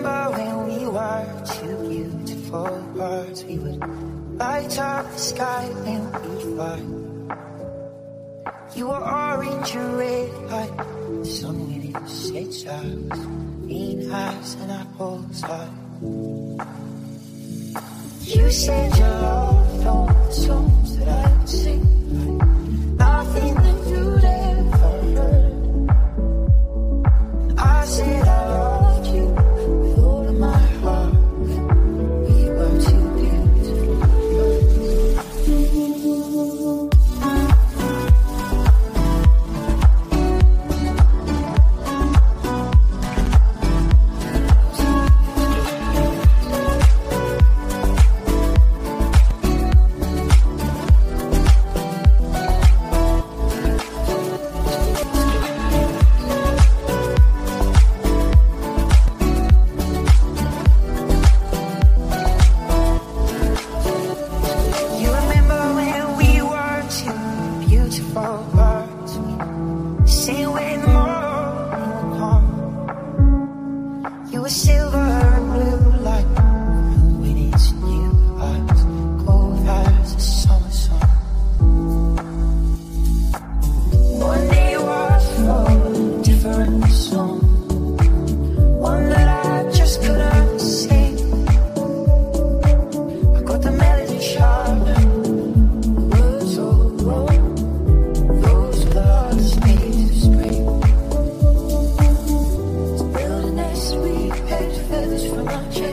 remember when we were two beautiful birds. We would light up the sky when we fly. You were orange and red like the sun when it sets out. Green eyes and apples like. You said your love don't the songs that I would sing like nothing that you'd ever heard. I said I loved you with all of my heart. We were too beautiful. From our